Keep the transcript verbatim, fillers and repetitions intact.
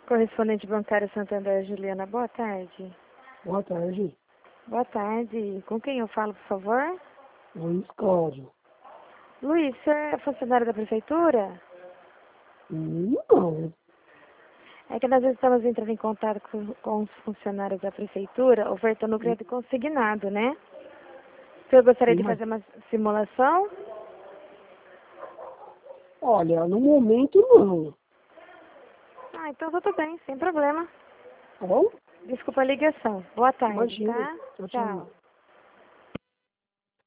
Correspondente bancário Santander, Juliana, boa tarde. Boa tarde. Boa tarde. Com quem eu falo, por favor? Luiz Cláudio. Luiz, você é funcionário da prefeitura? Não. É que nós estamos entrando em contato com, com os funcionários da prefeitura, ofertando o crédito consignado, né? O senhor gostaria Sim, de mas- fazer uma simulação? Olha, no momento não. Ah, então tudo bem, sem problema. Tá bom? Desculpa a ligação. Boa tarde, Imagina. tá? Tchau, tchau. Tchau.